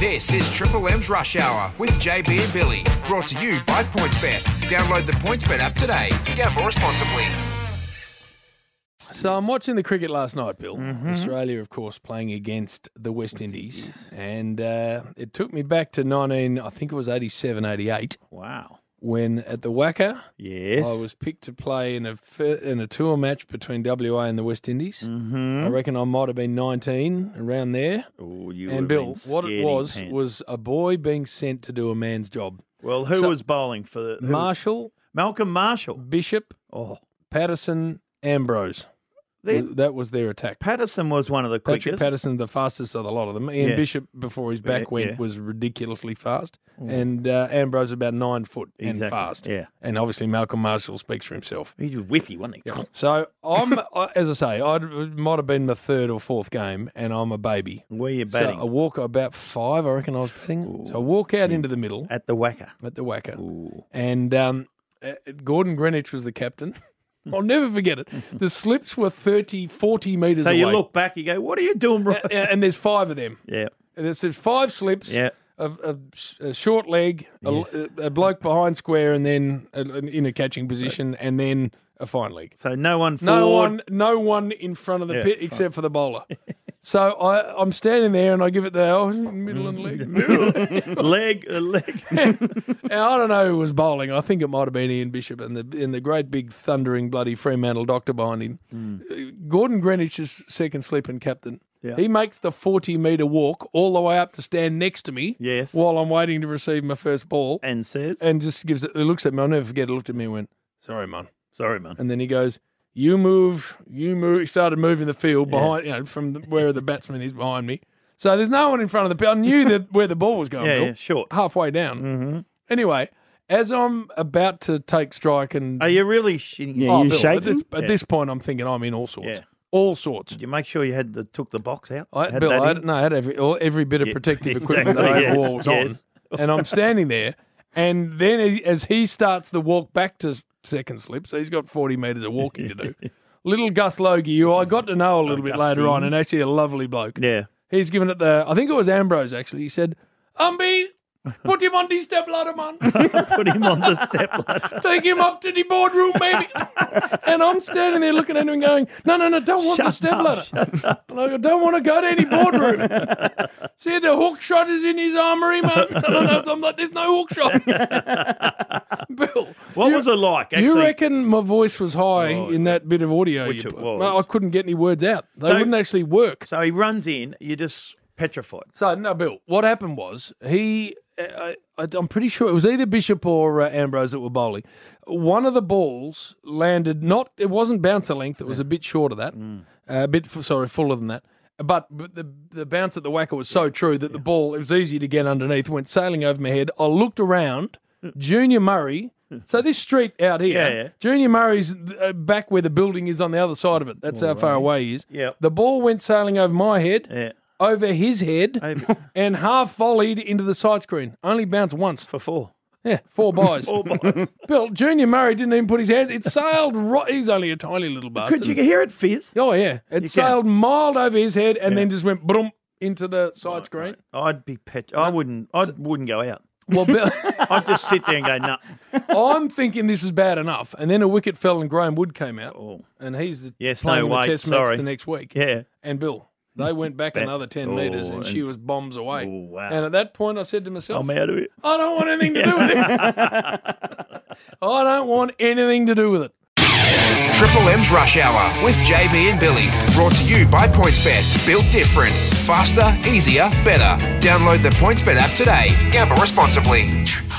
This is Triple M's Rush Hour with JB and Billy, brought to you by PointsBet. Download the PointsBet app today. Gamble responsibly. So I'm watching the cricket last night, Bill. Australia, of course, playing against the West Indies. And it took me back to 87, 88. Wow. When at the WACA, Yes. I was picked to play in a tour match between WA and the West Indies. I reckon I might have been 19, around there. Oh, you And would Bill, have been what it scaredy pants. was a boy being sent to do a man's job. Well, who was bowling for the... Marshall, Malcolm Marshall. Bishop, Oh. Patterson, Ambrose. Then That was their attack. Patterson was one of the Patrick quickest. Patterson, the fastest of the lot of them. Ian Yeah. Bishop, before his back went, Yeah. was ridiculously fast. And Ambrose about 9 foot and Exactly, fast. yeah. And obviously Malcolm Marshall speaks for himself. He was whippy, wasn't he? So as I say, it might have been my third or fourth game, and I'm a baby. Where you batting? So I walk about 5, I reckon I was batting. So I walk out into the middle At the WACA. at the WACA. And Gordon Greenwich was the captain. I'll never forget it. The slips were 30, 40 metres So away. you look back, you go, what are you doing, bro? And there's 5 of them. Yeah. And there's 5 slips, Yeah. a short leg, a bloke behind square, and then in a catching position, and then a fine leg. So no one forward. No one in front of the Yeah, pit fine. except for the bowler. So I'm standing there and I give it the middle and leg. leg. And I don't know who was bowling. I think it might have been Ian Bishop and the great big thundering bloody Fremantle doctor behind him. Gordon Greenwich is second slip and captain. Yeah. He makes the 40-metre walk all the way up to stand next to me Yes. while I'm waiting to receive my first ball. And says, And just gives it, he looks at me, I'll never forget it, looked at me and went, sorry, man. sorry, man. And then he goes, you move. He started moving the field behind, from where the batsman is behind me. So there's no one in front of the, I knew that where the ball was going, Yeah, Bill, yeah, short. halfway down. Anyway, as I'm about to take strike and... Are you really shitting? Oh, you Bill, shaking? At this point, I'm thinking I'm in all sorts. Yeah. All sorts. Did you make sure you took the box out? I Had Bill, that I in? had every bit of protective exactly, equipment that I yes, wore was yes. on. And I'm standing there, and then as he starts the walk back to second slip, so he's got 40 metres of walking to do. Little Gus Logie, who I got to know a little bit later on, and actually a lovely bloke. Yeah. He's given it I think it was Ambrose actually. He said, Umby, put him on the step ladder, man. Put him on the step ladder. Take him up to the boardroom, baby. And I'm standing there looking at him and going, no, don't want the step ladder. And I go, don't want to go to any boardroom. See, the hook shot is in his armoury, man. And I'm like, there's no hook shot. Bill, What was it like? Actually, you reckon my voice was high in that bit of audio? Which you it put? was. Well, I couldn't get any words out. They So- wouldn't actually work. So he runs in, you're just petrified. So, no, Bill, what happened was I'm pretty sure it was either Bishop or Ambrose that were bowling. One of the balls landed it wasn't bouncer length, it was a bit short of that, fuller than that. But the bounce at the WACA was so true that the ball, it was easy to get underneath, went sailing over my head. I looked around, Junior Murray, so this street out here, Yeah. Junior Murray's back where the building is on the other side of it. That's how far away he is. Yep. The ball went sailing over my head. Yeah. Over his head Over- and half volleyed into the side screen. Only bounced once. For 4. Yeah, 4 buys. 4 buys. Bill, Junior Murray didn't even put his hand. It sailed right. He's only a tiny little bastard. Could you hear it fizz? Oh, yeah. It You sailed mild over his head and then just went boom into the side screen. I'd be I wouldn't go out. Well, Bill, I'd just sit there and go, no. I'm thinking this is bad enough. And then a wicket fell and Graham Wood came out. Oh. And he's Yes, playing no in the way, test match sorry. the next week. Yeah. And Bill, they went back another 10 metres and she was bombs away. Oh, wow. And at that point, I said to myself, I'm out of it. I don't want anything to do with it. I don't want anything to do with it. Triple M's Rush Hour with JB and Billy, brought to you by PointsBet. Built different, faster, easier, better. Download the PointsBet app today. Gamble responsibly.